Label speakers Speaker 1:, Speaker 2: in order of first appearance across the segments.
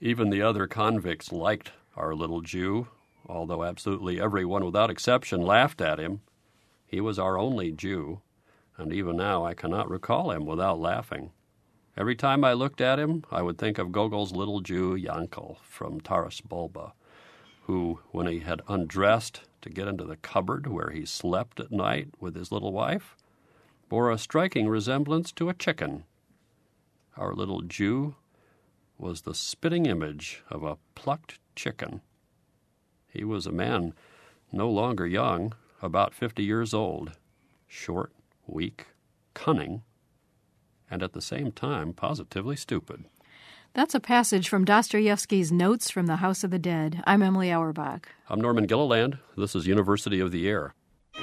Speaker 1: Even the other convicts liked our little Jew, although absolutely everyone without exception laughed at him. He was our only Jew, and even now I cannot recall him without laughing. Every time I looked at him, I would think of Gogol's little Jew, Yankel, from Taras Bulba, who, when he had undressed to get into the cupboard where he slept at night with his little wife, bore a striking resemblance to a chicken. Our little Jew was the spitting image of a plucked chicken. He was a man no longer young, about 50 years old, short, weak, cunning, and at the same time positively stupid.
Speaker 2: That's a passage from Dostoevsky's Notes from the House of the Dead. I'm Emily Auerbach.
Speaker 1: I'm Norman Gilliland. This is University of the Air.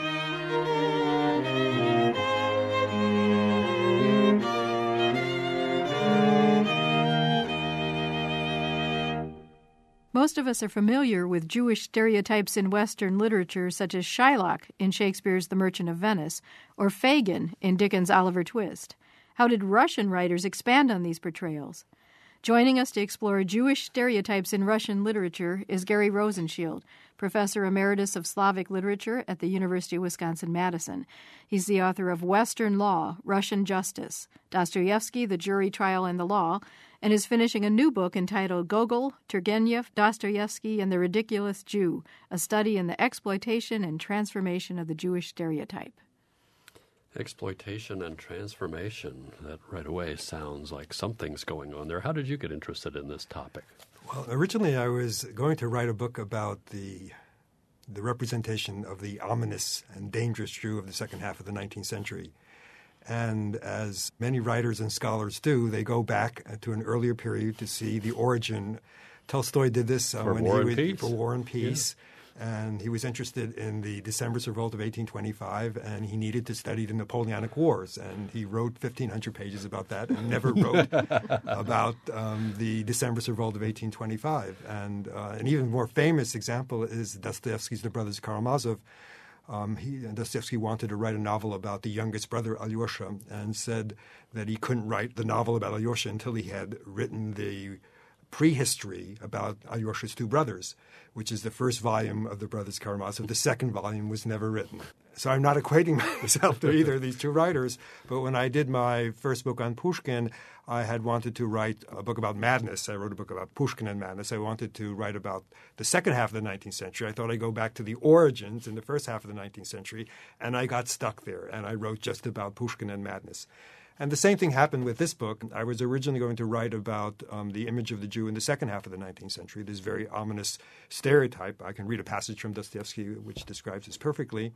Speaker 2: Most of us are familiar with Jewish stereotypes in Western literature, such as Shylock in Shakespeare's The Merchant of Venice, or Fagin in Dickens' Oliver Twist. How did Russian writers expand on these portrayals? Joining us to explore Jewish stereotypes in Russian literature is Gary Rosenshield, Professor Emeritus of Slavic Literature at the University of Wisconsin-Madison. He's the author of Western Law, Russian Justice, Dostoevsky, The Jury Trial and the Law, and is finishing a new book entitled Gogol, Turgenev, Dostoevsky, and the Ridiculous Jew, a study in the exploitation and transformation of the Jewish stereotype.
Speaker 1: Exploitation and transformation. That right away sounds like something's going on there. How did you get interested in this topic?
Speaker 3: Well, originally I was going to write a book about the representation of the ominous and dangerous Jew of the second half of the 19th century. And as many writers and scholars do, they go back to an earlier period to see the origin. Tolstoy did this
Speaker 1: for War
Speaker 3: and Peace. Yeah. And he was interested in the Decembrist Revolt of 1825, and he needed to study the Napoleonic Wars. And he wrote 1,500 pages about that and never wrote about the Decembrist Revolt of 1825. And an even more famous example is Dostoevsky's The Brothers Karamazov. Dostoevsky wanted to write a novel about the youngest brother, Alyosha, and said that he couldn't write the novel about Alyosha until he had written the prehistory about Alyosha's two brothers, which is the first volume of The Brothers Karamazov. The second volume was never written. So I'm not equating myself to either of these two writers, but when I did my first book on Pushkin, I had wanted to write a book about madness. I wrote a book about Pushkin and madness. I wanted to write about the second half of the 19th century. I thought I'd go back to the origins in the first half of the 19th century, and I got stuck there, and I wrote just about Pushkin and madness. And the same thing happened with this book. I was originally going to write about the image of the Jew in the second half of the 19th century, this very ominous stereotype. I can read a passage from Dostoevsky which describes this perfectly.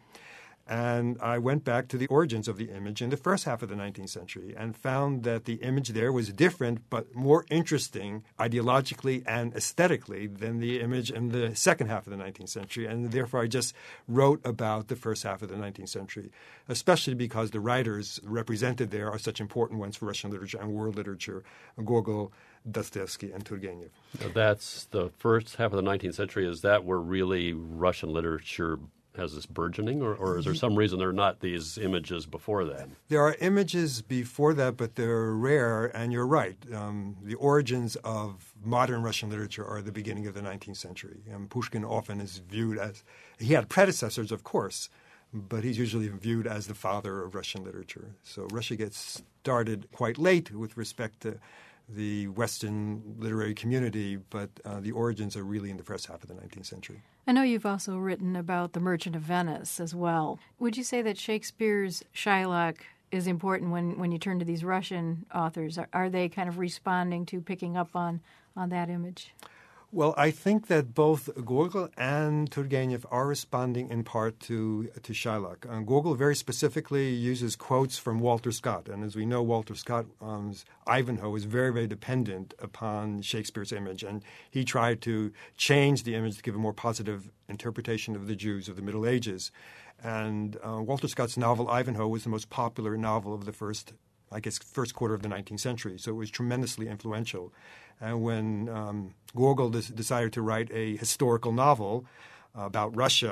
Speaker 3: And I went back to the origins of the image in the first half of the 19th century and found that the image there was different but more interesting ideologically and aesthetically than the image in the second half of the 19th century. And therefore, I just wrote about the first half of the 19th century, especially because the writers represented there are such important ones for Russian literature and world literature, Gogol, Dostoevsky, and Turgenev.
Speaker 1: That's the first half of the 19th century. Is that where really Russian literature has this burgeoning, or is there some reason there are not these images before that?
Speaker 3: There are images before that, but they're rare, and you're right. The origins of modern Russian literature are the beginning of the 19th century. Pushkin often is viewed as – he had predecessors, of course, but he's usually viewed as the father of Russian literature. So Russia gets started quite late with respect to the Western literary community, but the origins are really in the first half of the 19th century.
Speaker 2: I know you've also written about The Merchant of Venice as well. Would you say that Shakespeare's Shylock is important when you turn to these Russian authors? Are they kind of responding to picking up on that image?
Speaker 3: Well, I think that both Gogol and Turgenev are responding in part to Shylock. Gogol very specifically uses quotes from Walter Scott. And as we know, Walter Scott's Ivanhoe is very, very dependent upon Shakespeare's image. And he tried to change the image to give a more positive interpretation of the Jews of the Middle Ages. And Walter Scott's novel Ivanhoe was the most popular novel of the first quarter of the 19th century. So it was tremendously influential. And when Gogol decided to write a historical novel about Russia,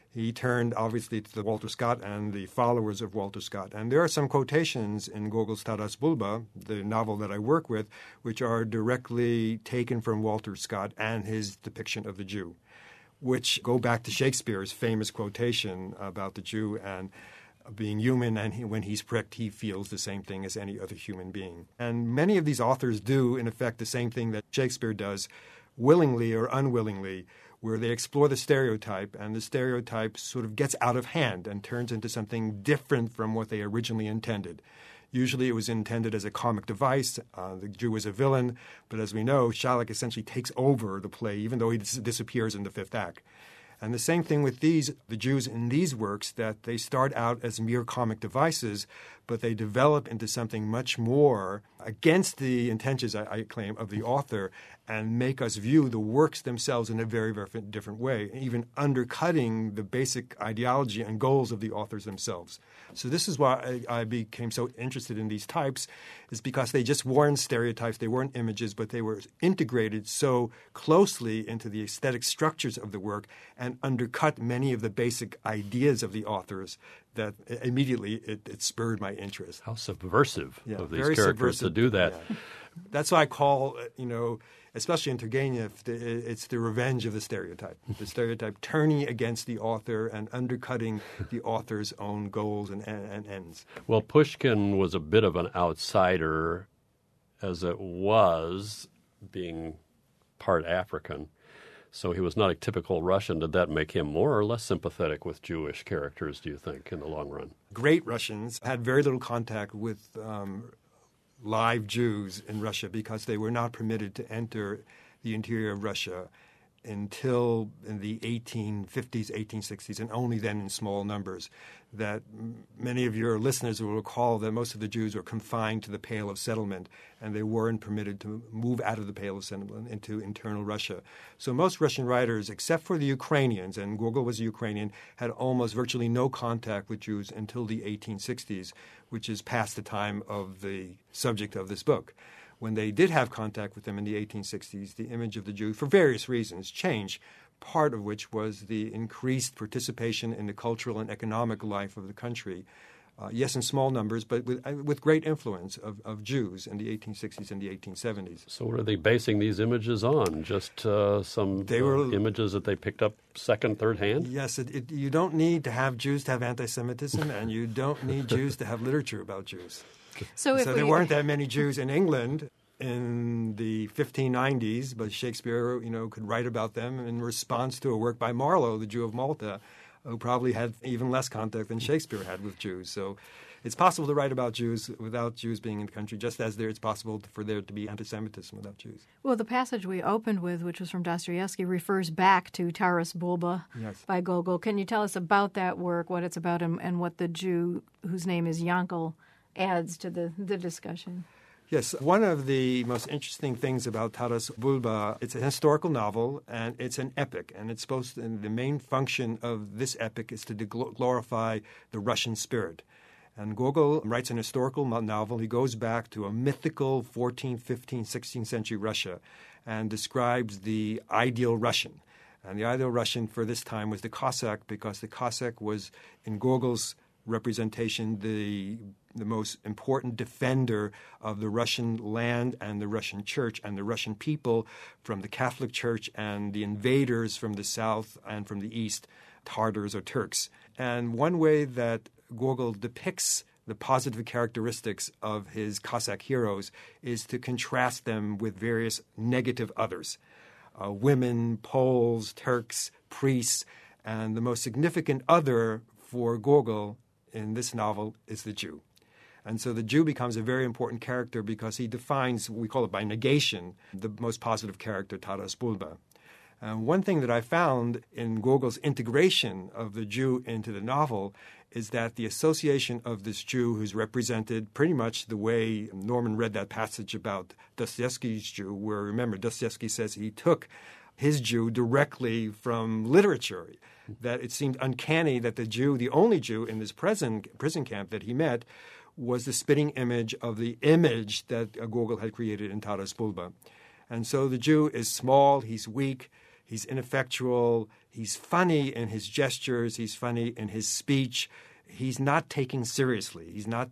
Speaker 3: he turned, obviously, to the Walter Scott and the followers of Walter Scott. And there are some quotations in Gogol's Taras Bulba, the novel that I work with, which are directly taken from Walter Scott and his depiction of the Jew, which go back to Shakespeare's famous quotation about the Jew and being human, and when he's pricked, he feels the same thing as any other human being. And many of these authors do, in effect, the same thing that Shakespeare does, willingly or unwillingly, where they explore the stereotype, and the stereotype sort of gets out of hand and turns into something different from what they originally intended. Usually it was intended as a comic device. The Jew was a villain, but as we know, Shylock essentially takes over the play, even though he disappears in the fifth act. And the same thing with the Jews in these works, that they start out as mere comic devices, but they develop into something much more against the intentions, I claim, of the author, and make us view the works themselves in a very, very different way, even undercutting the basic ideology and goals of the authors themselves. So this is why I became so interested in these types, is because they just weren't stereotypes, they weren't images, but they were integrated so closely into the aesthetic structures of the work and undercut many of the basic ideas of the authors that immediately it spurred my interest.
Speaker 1: How subversive of these
Speaker 3: very
Speaker 1: characters to do that.
Speaker 3: Yeah. That's why I call, especially in Turgenev, it's the revenge of the stereotype turning against the author and undercutting the author's own goals and ends.
Speaker 1: Well, Pushkin was a bit of an outsider, as it was, being part African. So he was not a typical Russian. Did that make him more or less sympathetic with Jewish characters, do you think, in the long run?
Speaker 3: Great Russians had very little contact with live Jews in Russia because they were not permitted to enter the interior of Russia until in the 1850s, 1860s, and only then in small numbers. That many of your listeners will recall that most of the Jews were confined to the Pale of Settlement, and they weren't permitted to move out of the Pale of Settlement into internal Russia. So most Russian writers, except for the Ukrainians, and Gogol was a Ukrainian, had almost virtually no contact with Jews until the 1860s, which is past the time of the subject of this book. When they did have contact with them in the 1860s, the image of the Jew, for various reasons, changed, part of which was the increased participation in the cultural and economic life of the country. Yes, in small numbers, but with great influence of Jews in the 1860s and the 1870s.
Speaker 1: So what are they basing these images on? Just some images that they picked up second, third hand?
Speaker 3: Yes, you don't need to have Jews to have anti-Semitism, and you don't need Jews to have literature about Jews. So there weren't that many Jews in England in the 1590s, but Shakespeare, could write about them in response to a work by Marlowe, the Jew of Malta, who probably had even less contact than Shakespeare had with Jews. So it's possible to write about Jews without Jews being in the country, just as it's possible for there to be anti-Semitism without Jews.
Speaker 2: Well, the passage we opened with, which was from Dostoevsky, refers back to Taras Bulba by Gogol. Can you tell us about that work, what it's about, and what the Jew, whose name is Yankel, adds to the discussion?
Speaker 3: Yes, one of the most interesting things about Taras Bulba, it's a historical novel and it's an epic, and it's and the main function of this epic is to glorify the Russian spirit. And Gogol writes an historical novel. He goes back to a mythical 14th, 15th, 16th century Russia and describes the ideal Russian. And the ideal Russian for this time was the Cossack, because the Cossack was, in Gogol's representation, the most important defender of the Russian land and the Russian church and the Russian people from the Catholic Church and the invaders from the south and from the east, Tartars or Turks. And one way that Gogol depicts the positive characteristics of his Cossack heroes is to contrast them with various negative others, women, Poles, Turks, priests, and the most significant other for Gogol in this novel is the Jew. And so the Jew becomes a very important character because he defines, we call it by negation, the most positive character, Taras Bulba. One thing that I found in Gogol's integration of the Jew into the novel is that the association of this Jew, who's represented pretty much the way Norman read that passage about Dostoevsky's Jew, where, remember, Dostoevsky says he took his Jew directly from literature, that it seemed uncanny that the Jew, the only Jew in this prison camp that he met, was the spitting image of the image that Gogol had created in Taras Bulba. And so the Jew is small, he's weak, He's ineffectual. He's funny in his gestures. He's funny in his speech. He's not taken seriously. He's not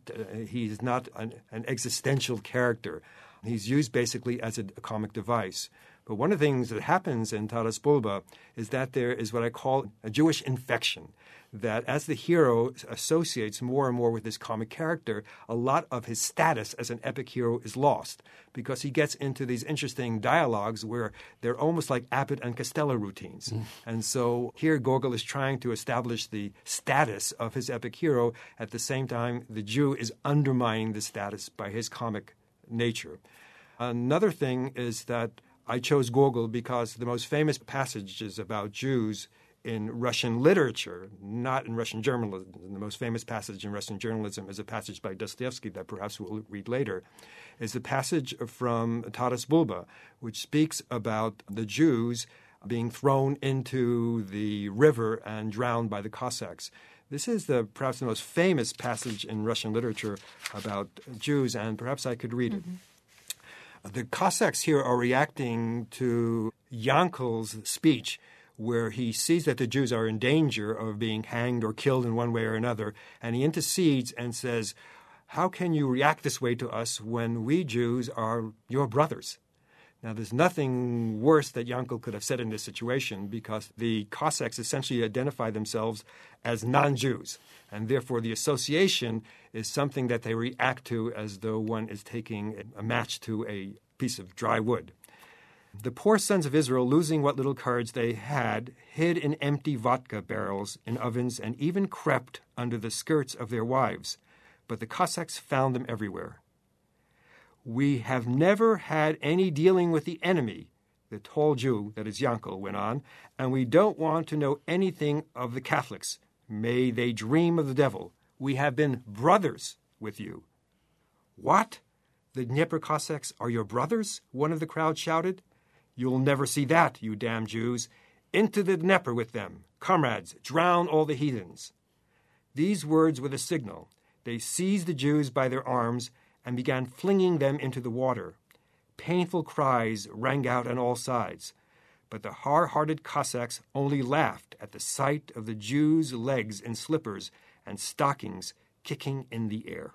Speaker 3: an existential character. He's used basically as a comic device. But one of the things that happens in Taras Bulba is that there is what I call a Jewish infection, that as the hero associates more and more with this comic character, a lot of his status as an epic hero is lost because he gets into these interesting dialogues where they're almost like Abbott and Costello routines. And so here Gogol is trying to establish the status of his epic hero. At the same time, the Jew is undermining the status by his comic nature. Another thing is that I chose Gogol because the most famous passages about Jews in Russian literature, not in Russian journalism. The most famous passage in Russian journalism is a passage by Dostoevsky that perhaps we'll read later, is the passage from Taras Bulba, which speaks about the Jews being thrown into the river and drowned by the Cossacks. This is perhaps the most famous passage in Russian literature about Jews, and perhaps I could read it. The Cossacks here are reacting to Yankel's speech, where he sees that the Jews are in danger of being hanged or killed in one way or another, and he intercedes and says, "How can you react this way to us when we Jews are your brothers?" Now, there's nothing worse that Yankel could have said in this situation because the Cossacks essentially identify themselves as non-Jews, and therefore the association is something that they react to as though one is taking a match to a piece of dry wood. The poor sons of Israel, losing what little courage they had, hid in empty vodka barrels in ovens and even crept under the skirts of their wives. But the Cossacks found them everywhere. "We have never had any dealing with the enemy," the tall Jew, that is Yankel, went on, "and we don't want to know anything of the Catholics. May they dream of the devil. We have been brothers with you." "What? The Dnieper Cossacks are your brothers?" one of the crowd shouted. "You'll never see that, you damn Jews. Into the Dnieper with them. Comrades, drown all the heathens." These words were the signal. They seized the Jews by their arms and began flinging them into the water. Painful cries rang out on all sides. But the hard-hearted Cossacks only laughed at the sight of the Jews' legs in slippers and stockings kicking in the air.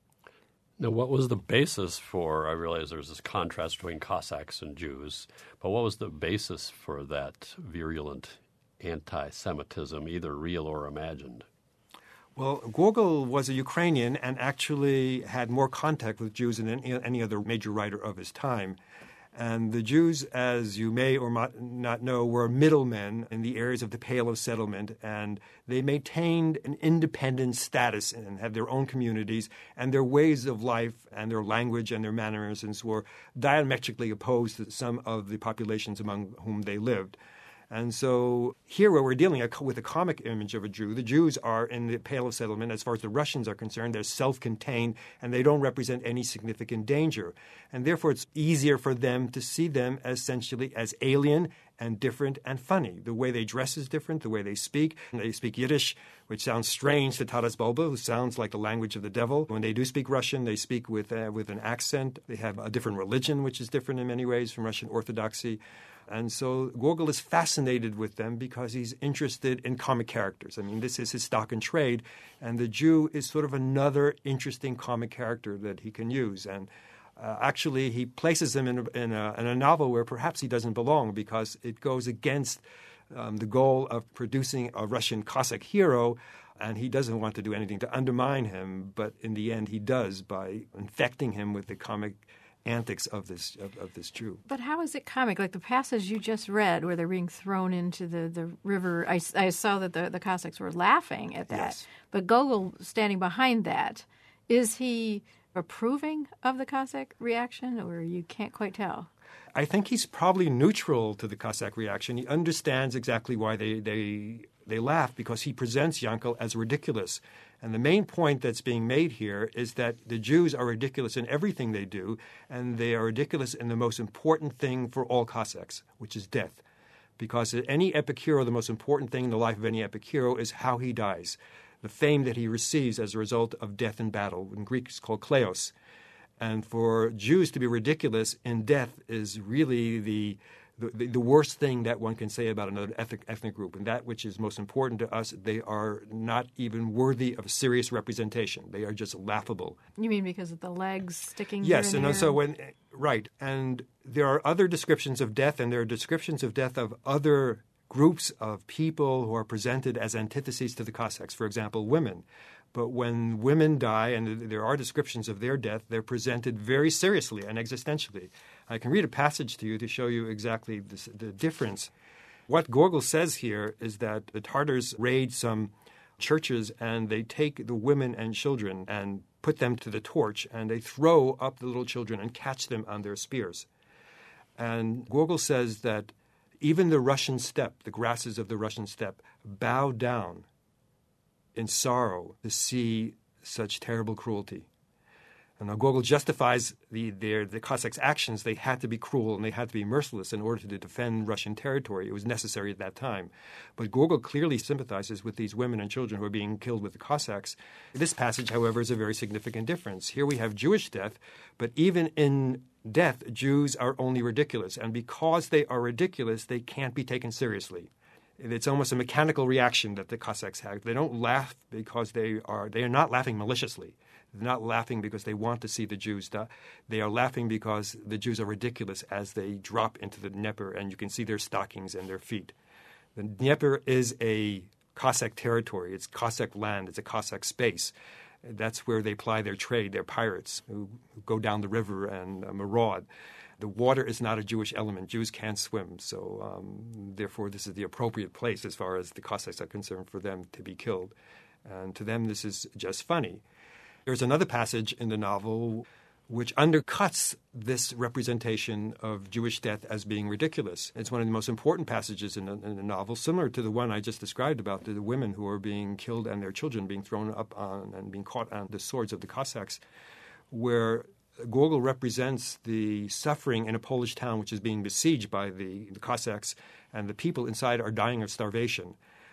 Speaker 1: Now, what was the basis for, I realize there's this contrast between Cossacks and Jews, but what was the basis for that virulent anti-Semitism, either real or imagined?
Speaker 3: Well, Gogol was a Ukrainian and actually had more contact with Jews than any other major writer of his time. And the Jews, as you may or might not know, were middlemen in the areas of the Pale of Settlement, and they maintained an independent status and had their own communities, and their ways of life and their language and their mannerisms were diametrically opposed to some of the populations among whom they lived. And so here where we're dealing with a comic image of a Jew, the Jews are in the Pale of Settlement. As far as the Russians are concerned, they're self-contained and they don't represent any significant danger. And therefore it's easier for them to see them essentially as alien and different and funny. The way they dress is different, the way they speak. They speak Yiddish, which sounds strange to Taras Bulba, who sounds like the language of the devil. When they do speak Russian, they speak with an accent. They have a different religion, which is different in many ways from Russian Orthodoxy. And so Gogol is fascinated with them because he's interested in comic characters. I mean, this is his stock and trade, and the Jew is sort of another interesting comic character that he can use. And actually, he places him in a novel where perhaps he doesn't belong because it goes against the goal of producing a Russian Cossack hero, and he doesn't want to do anything to undermine him, but in the end he does by infecting him with the comic antics of this Jew.
Speaker 2: But how is it comic? Like the passage you just read where they're being thrown into the river, I saw that the Cossacks were laughing at that.
Speaker 3: Yes.
Speaker 2: But Gogol standing behind that, is he approving of the Cossack reaction, or you can't quite tell?
Speaker 3: I think he's probably neutral to the Cossack reaction. He understands exactly why they laugh, because he presents Yankel as ridiculous. And the main point that's being made here is that the Jews are ridiculous in everything they do, and they are ridiculous in the most important thing for all Cossacks, which is death. Because any epic hero, the most important thing in the life of any epic hero is how he dies, the fame that he receives as a result of death in battle. In Greek, it's called kleos. And for Jews to be ridiculous in death is really the worst thing that one can say about another ethnic group, and that which is most important to us, they are not even worthy of serious representation. They are just laughable.
Speaker 2: You mean because of the legs sticking?
Speaker 3: Yes,
Speaker 2: here and
Speaker 3: so
Speaker 2: there?
Speaker 3: right, and there are other descriptions of death, and there are descriptions of death of other groups of people who are presented as antitheses to the Cossacks. For example, women. But when women die, and there are descriptions of their death, they're presented very seriously and existentially. I can read a passage to you to show you exactly the difference. What Gogol says here is that the Tartars raid some churches and they take the women and children and put them to the torch, and they throw up the little children and catch them on their spears. And Gogol says that even the Russian steppe, the grasses of the Russian steppe, bow down in sorrow to see such terrible cruelty. And now Gogol justifies the Cossacks' actions. They had to be cruel and they had to be merciless in order to defend Russian territory. It was necessary at that time. But Gogol clearly sympathizes with these women and children who are being killed with the Cossacks. This passage, however, is a very significant difference. Here we have Jewish death, but even in death, Jews are only ridiculous. And because they are ridiculous, they can't be taken seriously. It's almost a mechanical reaction that the Cossacks have. They don't laugh because they are not laughing maliciously. They're not laughing because they want to see the Jews die. They are laughing because the Jews are ridiculous as they drop into the Dnieper, and you can see their stockings and their feet. The Dnieper is a Cossack territory. It's Cossack land. It's a Cossack space. That's where they ply their trade. They're pirates who go down the river and maraud. The water is not a Jewish element. Jews can't swim, so therefore this is the appropriate place as far as the Cossacks are concerned for them to be killed. And to them this is just funny. There's another passage in the novel which undercuts this representation of Jewish death as being ridiculous. It's one of the most important passages in the novel, similar to the one I just described about the women who are being killed and their children being thrown up on and being caught on the swords of the Cossacks, where Gogol represents the suffering in a Polish town which is being besieged by the Cossacks, and the people inside are dying of starvation.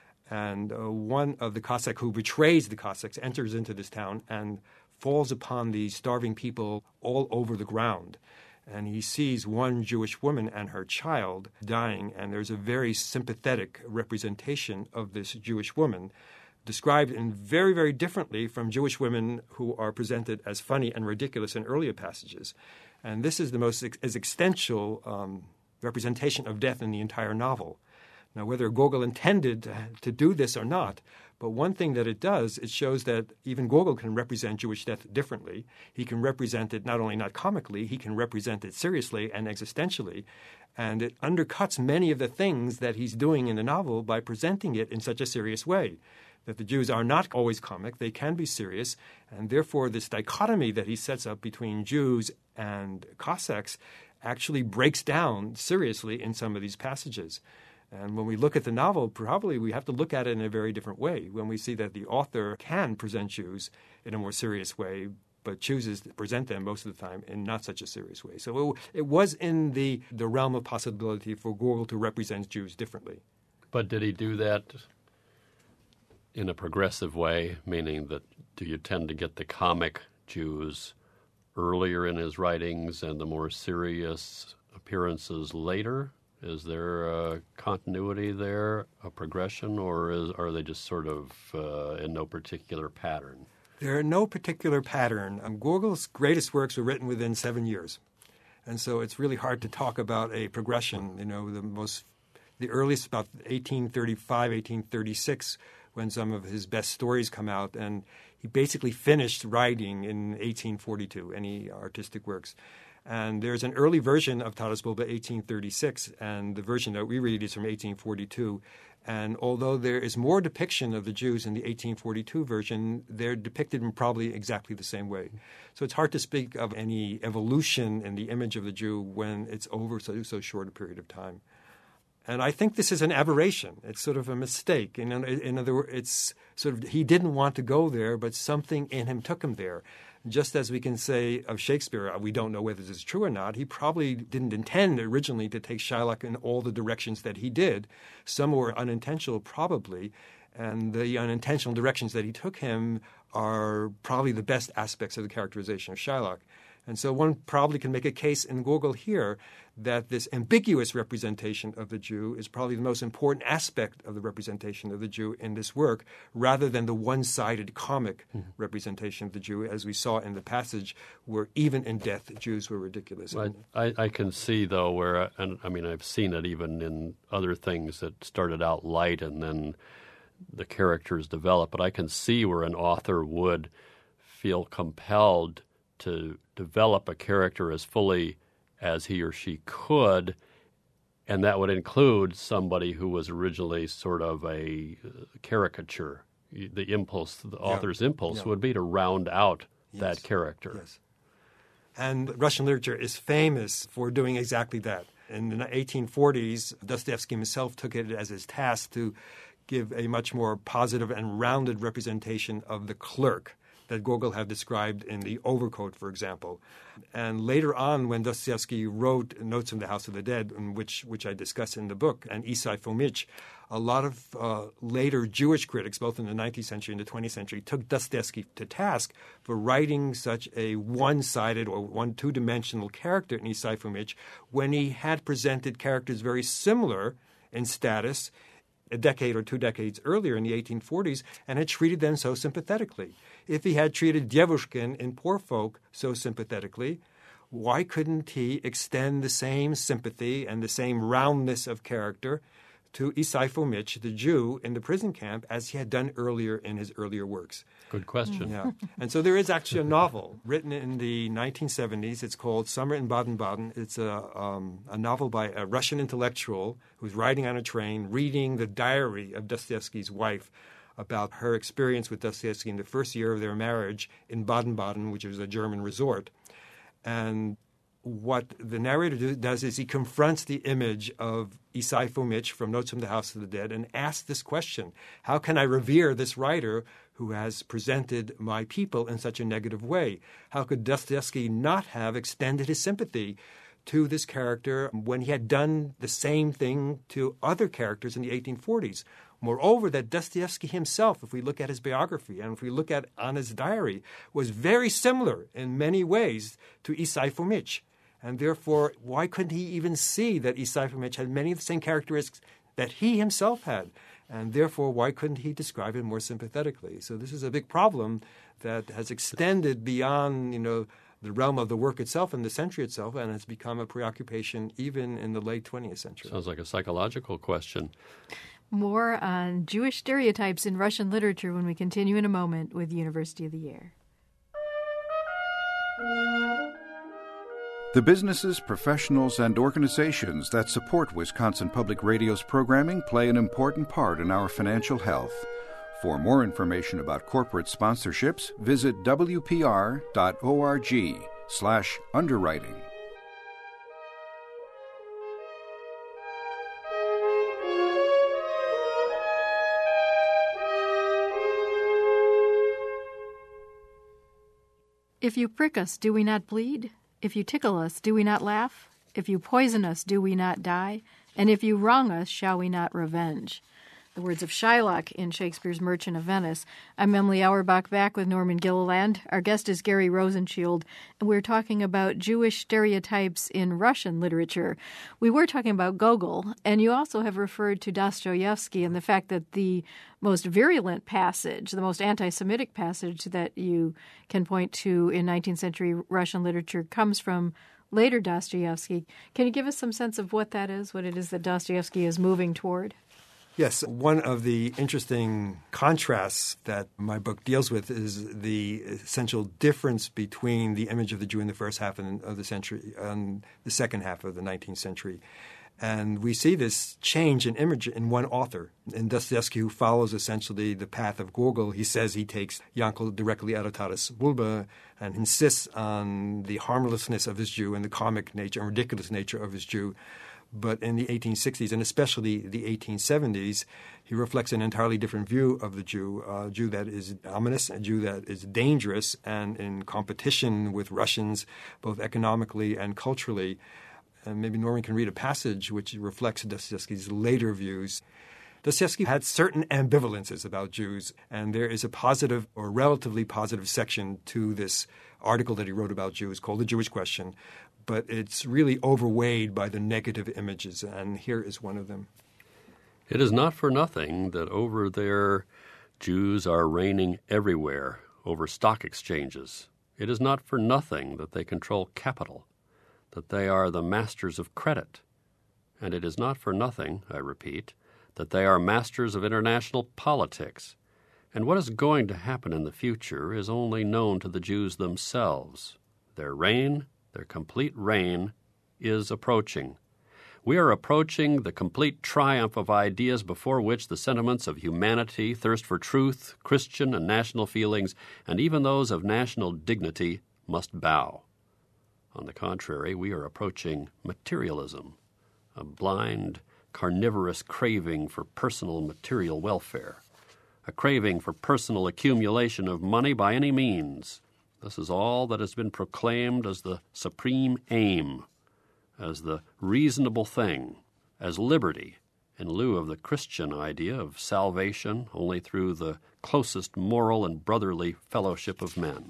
Speaker 3: And one of the Cossack who betrays the Cossacks enters into this town and falls upon the starving people all over the ground. And he sees one Jewish woman and her child dying, and there's a very sympathetic representation of this Jewish woman, described in very, very differently from Jewish women who are presented as funny and ridiculous in earlier passages. And this is the most existential representation of death in the entire novel. Now, whether Gogol intended to do this or not, but one thing that it does, it shows that even Gogol can represent Jewish death differently. He can represent it not only not comically, he can represent it seriously and existentially. And it undercuts many of the things that he's doing in the novel by presenting it in such a serious way. That the Jews are not always comic, they can be serious, and therefore this dichotomy that he sets up between Jews and Cossacks actually breaks down seriously in some of these passages. And when we look at the novel, probably we have to look at it in a very different way, when we see that the author can present Jews in a more serious way, but chooses to present them most of the time in not such a serious way. So it was in the realm of possibility for Gogol to represent Jews differently.
Speaker 1: But did he do that in a progressive way, meaning that do you tend to get the comic Jews earlier in his writings and the more serious appearances later? Is there a continuity there, a progression, or are they just sort of in no particular pattern?
Speaker 3: There are no particular pattern. Gogol's greatest works were written within 7 years. And so it's really hard to talk about a progression. The earliest about 1835, 1836, when some of his best stories come out, and he basically finished writing in 1842, any artistic works. And there's an early version of Taras Bulba, 1836, and the version that we read is from 1842. And although there is more depiction of the Jews in the 1842 version, they're depicted in probably exactly the same way. So it's hard to speak of any evolution in the image of the Jew when it's over so short a period of time. And I think this is an aberration. It's sort of a mistake. In other words, it's sort of he didn't want to go there, but something in him took him there. Just as we can say of Shakespeare, we don't know whether this is true or not, he probably didn't intend originally to take Shylock in all the directions that he did. Some were unintentional, probably, and the unintentional directions that he took him are probably the best aspects of the characterization of Shylock. And so one probably can make a case in Gogol here that this ambiguous representation of the Jew is probably the most important aspect of the representation of the Jew in this work, rather than the one-sided comic representation of the Jew, as we saw in the passage where even in death Jews were ridiculous.
Speaker 1: Well, I can see, though, where, and I mean, I've seen it even in other things that started out light and then the characters develop, but I can see where an author would feel compelled to develop a character as fully as he or she could, and that would include somebody who was originally sort of a caricature. The author's impulse would be to round out that character.
Speaker 3: Yes. And Russian literature is famous for doing exactly that. In the 1840s, Dostoevsky himself took it as his task to give a much more positive and rounded representation of the clerk that Gogol had described in The Overcoat, for example. And later on, when Dostoevsky wrote Notes from the House of the Dead, which I discuss in the book, and Isai Fomitch, a lot of later Jewish critics, both in the 19th century and the 20th century, took Dostoevsky to task for writing such a one-sided or two-dimensional character in Isai Fomitch when he had presented characters very similar in status a decade or 2 decades earlier in the 1840s and had treated them so sympathetically. If he had treated Dievushkin in Poor Folk so sympathetically, why couldn't he extend the same sympathy and the same roundness of character to Isai Fomitch, the Jew in the prison camp, as he had done earlier in his earlier works?
Speaker 1: Good question.
Speaker 3: Yeah. And so there is actually a novel written in the 1970s. It's called Summer in Baden-Baden. It's a novel by a Russian intellectual who's riding on a train, reading the diary of Dostoevsky's wife about her experience with Dostoevsky in the first year of their marriage in Baden-Baden, which was a German resort. And what the narrator does is he confronts the image of Isai Fomitch from Notes from the House of the Dead and asks this question: how can I revere this writer who has presented my people in such a negative way? How could Dostoevsky not have extended his sympathy to this character when he had done the same thing to other characters in the 1840s? Moreover, that Dostoevsky himself, if we look at his biography and if we look at on his diary, was very similar in many ways to Isai Fomitch. And therefore, why couldn't he even see that Isai Fomitch had many of the same characteristics that he himself had? And therefore, why couldn't he describe it more sympathetically? So this is a big problem that has extended beyond, the realm of the work itself and the century itself, and has become a preoccupation even in the late 20th century.
Speaker 1: Sounds like a psychological question.
Speaker 2: More on Jewish stereotypes in Russian literature when we continue in a moment with University of the Year.
Speaker 4: The businesses, professionals, and organizations that support Wisconsin Public Radio's programming play an important part in our financial health. For more information about corporate sponsorships, visit wpr.org/underwriting.
Speaker 2: If you prick us, do we not bleed? If you tickle us, do we not laugh? If you poison us, do we not die? And if you wrong us, shall we not revenge? The words of Shylock in Shakespeare's Merchant of Venice. I'm Emily Auerbach, back with Norman Gilliland. Our guest is Gary Rosenshield, and we're talking about Jewish stereotypes in Russian literature. We were talking about Gogol, and you also have referred to Dostoevsky and the fact that the most virulent passage, the most anti-Semitic passage that you can point to in 19th century Russian literature comes from later Dostoevsky. Can you give us some sense of what that is, what it is that Dostoevsky is moving toward?
Speaker 3: Yes, one of the interesting contrasts that my book deals with is the essential difference between the image of the Jew in the first half of the century and the second half of the 19th century. And we see this change in image in one author. In Dostoevsky, who follows essentially the path of Gogol, he says he takes Yankel directly out of Taras Bulba and insists on the harmlessness of his Jew and the comic nature and ridiculous nature of his Jew. But in the 1860s, and especially the 1870s, he reflects an entirely different view of the Jew, a Jew that is ominous, a Jew that is dangerous and in competition with Russians, both economically and culturally. And maybe Norman can read a passage which reflects Dostoevsky's later views. Dostoevsky had certain ambivalences about Jews, and there is a positive or relatively positive section to this article that he wrote about Jews called The Jewish Question, but it's really overweighed by the negative images, and here is one of them.
Speaker 1: It is not for nothing that over there Jews are reigning everywhere over stock exchanges. It is not for nothing that they control capital, that they are the masters of credit. And it is not for nothing, I repeat, that they are masters of international politics. And what is going to happen in the future is only known to the Jews themselves. Their reign, their complete reign, is approaching. We are approaching the complete triumph of ideas before which the sentiments of humanity, thirst for truth, Christian and national feelings, and even those of national dignity must bow. On the contrary, we are approaching materialism, a blind, carnivorous craving for personal material welfare, a craving for personal accumulation of money by any means. This is all that has been proclaimed as the supreme aim, as the reasonable thing, as liberty, in lieu of the Christian idea of salvation only through the closest moral and brotherly fellowship of men.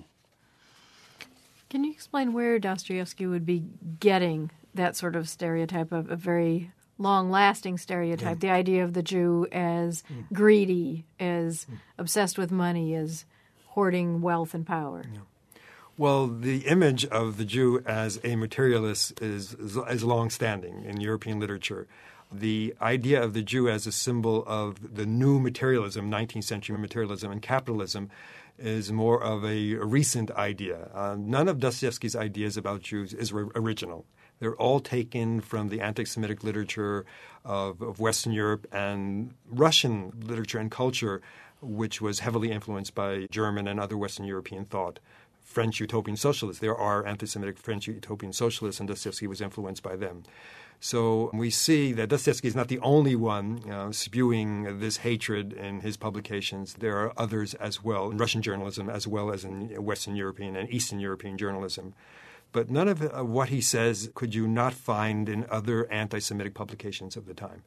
Speaker 2: Can you explain where Dostoevsky would be getting that sort of stereotype, of a very long-lasting stereotype, the idea of the Jew as greedy, as obsessed with money, as hoarding wealth and power?
Speaker 3: Well, the image of the Jew as a materialist is long-standing in European literature. The idea of the Jew as a symbol of the new materialism, 19th century materialism and capitalism, is more of a recent idea. None of Dostoevsky's ideas about Jews is original. They're all taken from the anti-Semitic literature of Western Europe and Russian literature and culture, which was heavily influenced by German and other Western European thought. French utopian socialists. There are anti-Semitic French utopian socialists, and Dostoevsky was influenced by them. So we see that Dostoevsky is not the only one spewing this hatred in his publications. There are others as well in Russian journalism as well as in Western European and Eastern European journalism. But none of what he says could you not find in other anti-Semitic publications of the time.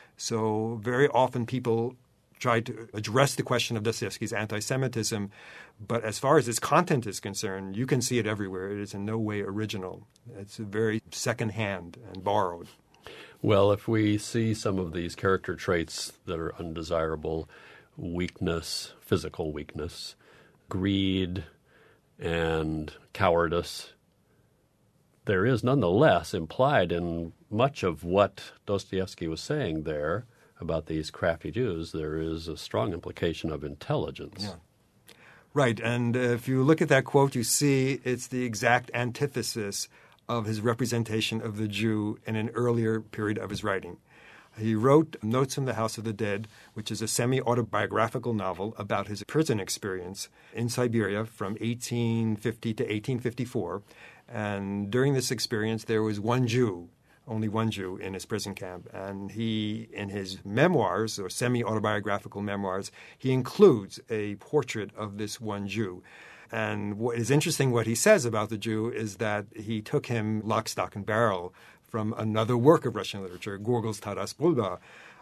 Speaker 3: So very often people try to address the question of Dostoevsky's anti-Semitism, but as far as its content is concerned, you can see it everywhere. It is in no way original. It's very secondhand and borrowed.
Speaker 1: Well, if we see some of these character traits that are undesirable, weakness, physical weakness, greed, and cowardice, there is nonetheless implied in much of what Dostoevsky was saying there about these crafty Jews, there is a strong implication of intelligence.
Speaker 3: Yeah. Right, and if you look at that quote, you see it's the exact antithesis of his representation of the Jew in an earlier period of his writing. He wrote Notes from the House of the Dead, which is a semi-autobiographical novel about his prison experience in Siberia from 1850 to 1854. And during this experience, there was only one Jew in his prison camp. And he, in his memoirs, or semi-autobiographical memoirs, he includes a portrait of this one Jew. And what is interesting, what he says about the Jew is that he took him lock, stock, and barrel from another work of Russian literature, Gogol's Taras Bulba,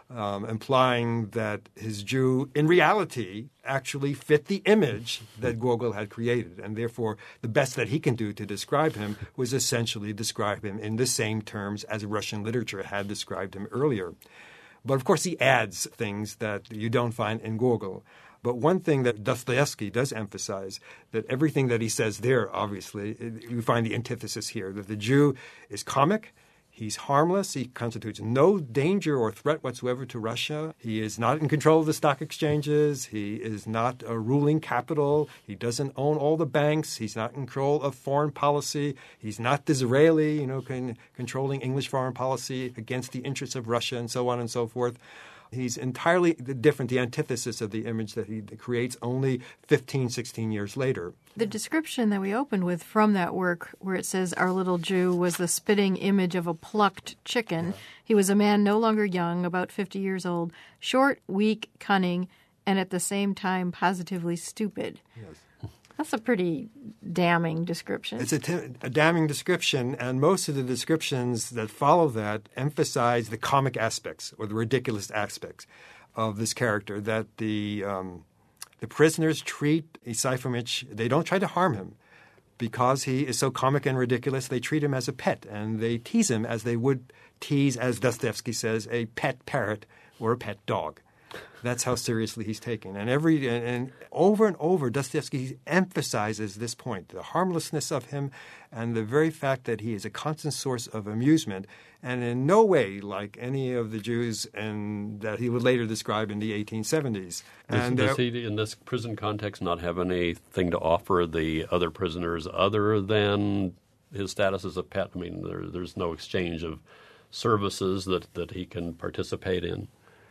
Speaker 3: implying that his Jew, in reality, actually fit the image that Gogol had created. And therefore, the best that he can do to describe him was essentially describe him in the same terms as Russian literature had described him earlier. But of course, he adds things that you don't find in Gogol. But one thing that Dostoevsky does emphasize, that everything that he says there, obviously, you find the antithesis here, that the Jew is comic, he's harmless, he constitutes no danger or threat whatsoever to Russia, he is not in control of the stock exchanges, he is not a ruling capital, he doesn't own all the banks, he's not in control of foreign policy, he's not Disraeli, controlling English foreign policy against the interests of Russia and so on and so forth. He's entirely different, the antithesis of the image that he creates only 15, 16 years later.
Speaker 2: The description that we opened with from that work, where it says our little Jew was the spitting image of a plucked chicken. He was a man no longer young, about 50 years old, short, weak, cunning, and at the same time positively stupid.
Speaker 3: Yes.
Speaker 2: That's a pretty damning description.
Speaker 3: It's a damning description, and most of the descriptions that follow that emphasize the comic aspects or the ridiculous aspects of this character, that the prisoners treat Isai Fomitch, they don't try to harm him, because he is so comic and ridiculous, they treat him as a pet, and they tease him as they would tease, as Dostoevsky says, a pet parrot or a pet dog. That's how seriously he's taken. And over and over, Dostoevsky emphasizes this point, the harmlessness of him and the very fact that he is a constant source of amusement, and in no way like any of the Jews that he would later describe in the 1870s.
Speaker 1: Does he, in this prison context, not have anything to offer the other prisoners other than his status as a pet? I mean, there's no exchange of services that he can participate in.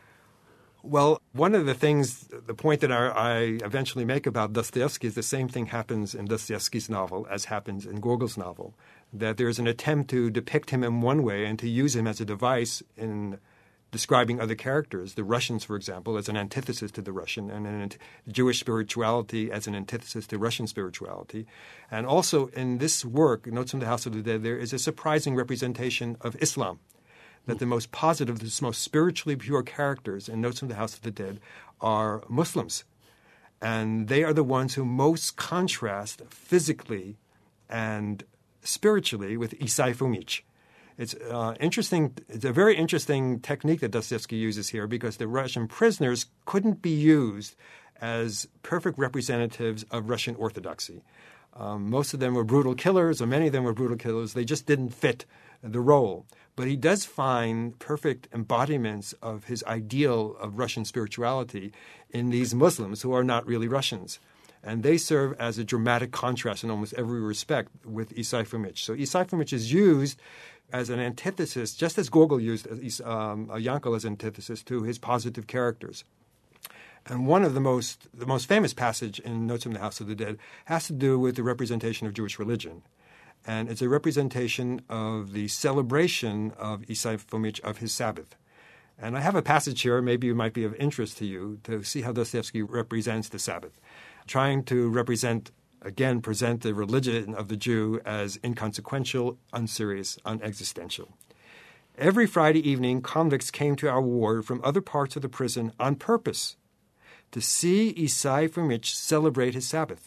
Speaker 3: Well, one of the things, the point that I eventually make about Dostoevsky is the same thing happens in Dostoevsky's novel as happens in Gogol's novel, that there's an attempt to depict him in one way and to use him as a device in describing other characters, the Russians, for example, as an antithesis to the Russian, and Jewish spirituality as an antithesis to Russian spirituality. And also in this work, Notes from the House of the Dead, there is a surprising representation of Islam, that the most positive, the most spiritually pure characters in Notes from the House of the Dead are Muslims. And they are the ones who most contrast physically and spiritually with Isai Fomitch. It's interesting. It's a very interesting technique that Dostoevsky uses here, because the Russian prisoners couldn't be used as perfect representatives of Russian orthodoxy. Most of them were brutal killers, or many of them were brutal killers. They just didn't fit the role. But he does find perfect embodiments of his ideal of Russian spirituality in these Muslims who are not really Russians. And they serve as a dramatic contrast in almost every respect with Isai Fomitch. So Isai Fomitch is used as an antithesis, just as Gogol used Yankel as an antithesis to his positive characters. And one of the most famous passage in Notes from the House of the Dead has to do with the representation of Jewish religion. And it's a representation of the celebration of Isai Fomitch of his Sabbath. And I have a passage here, maybe it might be of interest to you, to see how Dostoevsky represents the Sabbath, trying to present the religion of the Jew as inconsequential, unserious, unexistential. Every Friday evening, convicts came to our ward from other parts of the prison on purpose to see Isai Fomitch celebrate his Sabbath.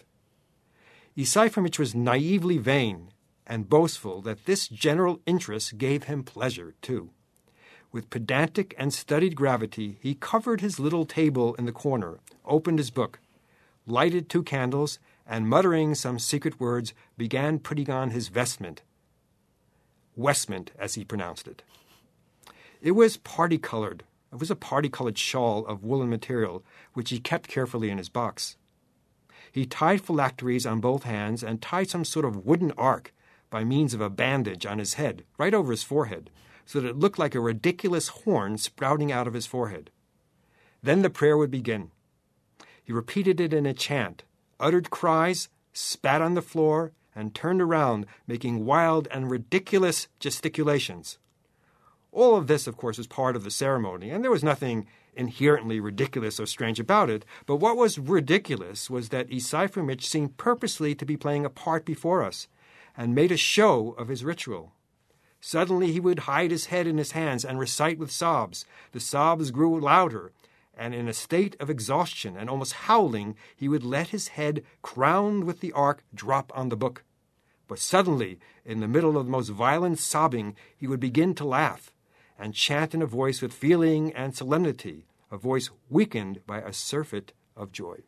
Speaker 3: Isai Fomitch was naively vain and boastful that this general interest gave him pleasure, too. With pedantic and studied gravity, he covered his little table in the corner, opened his book, lighted 2 candles, and muttering some secret words, began putting on his vestment, as he pronounced it. It was party-colored. It was a party-colored shawl of woolen material, which he kept carefully in his box. He tied phylacteries on both hands and tied some sort of wooden ark by means of a bandage on his head, right over his forehead, so that it looked like a ridiculous horn sprouting out of his forehead. Then the prayer would begin. He repeated it in a chant, uttered cries, spat on the floor, and turned around, making wild and ridiculous gesticulations. All of this, of course, was part of the ceremony, and there was nothing inherently ridiculous or strange about it, but what was ridiculous was that Isai Fomitch seemed purposely to be playing a part before us, and made a show of his ritual. Suddenly he would hide his head in his hands and recite with sobs. The sobs grew louder, and in a state of exhaustion and almost howling, he would let his head, crowned with the ark, drop on the book. But suddenly, in the middle of the most violent sobbing, he would begin to laugh and chant in a voice with feeling and solemnity, a voice weakened by a surfeit of joy.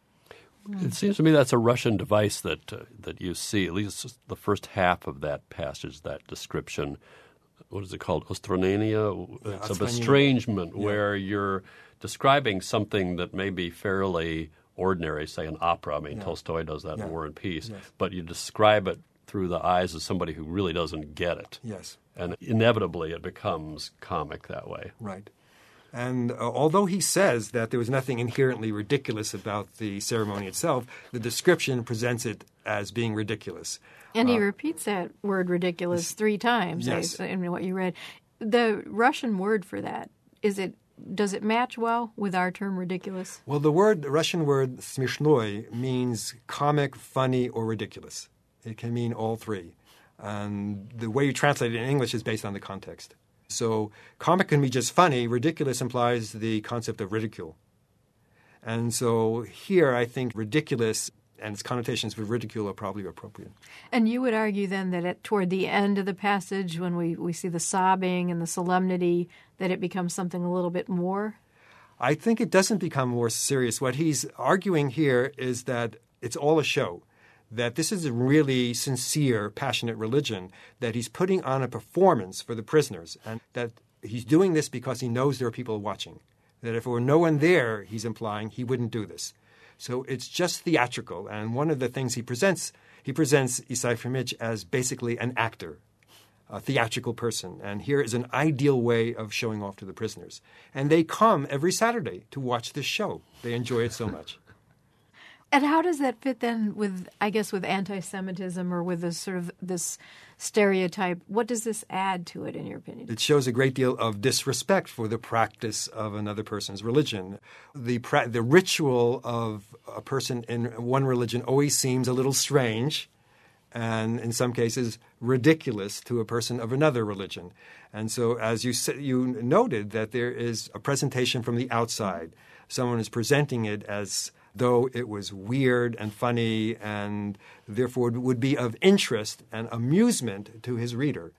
Speaker 1: It seems to me that's a Russian device that you see, at least the first half of that passage, that description. What is it called? Ostranenia? It's of estrangement, where you're describing something that may be fairly ordinary, say an opera. I mean, Tolstoy does that in War and Peace. Yes. But you describe it through the eyes of somebody who really doesn't get it.
Speaker 3: Yes.
Speaker 1: And inevitably it becomes comic that way.
Speaker 3: Right. And although he says that there was nothing inherently ridiculous about the ceremony itself, the description presents it as being ridiculous.
Speaker 2: And he repeats that word ridiculous 3 times,
Speaker 3: yes.
Speaker 2: In what you read. The Russian word for that, does it match well with our term ridiculous?
Speaker 3: Well, the Russian word smeshnoi means comic, funny, or ridiculous. It can mean all 3. And the way you translate it in English is based on the context. So comic can be just funny. Ridiculous implies the concept of ridicule. And so here I think ridiculous and its connotations with ridicule are probably appropriate.
Speaker 2: And you would argue then that toward the end of the passage, when we see the sobbing and the solemnity, that it becomes something a little bit more?
Speaker 3: I think it doesn't become more serious. What he's arguing here is that it's all a show, that this is a really sincere, passionate religion, that he's putting on a performance for the prisoners, and that he's doing this because he knows there are people watching, that if there were no one there, he's implying, he wouldn't do this. So it's just theatrical. And one of the things he presents Isai Firmich as basically an actor, a theatrical person. And here is an ideal way of showing off to the prisoners. And they come every Saturday to watch this show. They enjoy it so much.
Speaker 2: And how does that fit then with, I guess, with anti-Semitism or with this sort of this stereotype? What does this add to it, in your opinion?
Speaker 3: It shows a great deal of disrespect for the practice of another person's religion. The ritual of a person in one religion always seems a little strange, and in some cases ridiculous to a person of another religion. And so, as you noted, that there is a presentation from the outside. Someone is presenting it as though it was weird and funny and therefore would be of interest and amusement to his reader.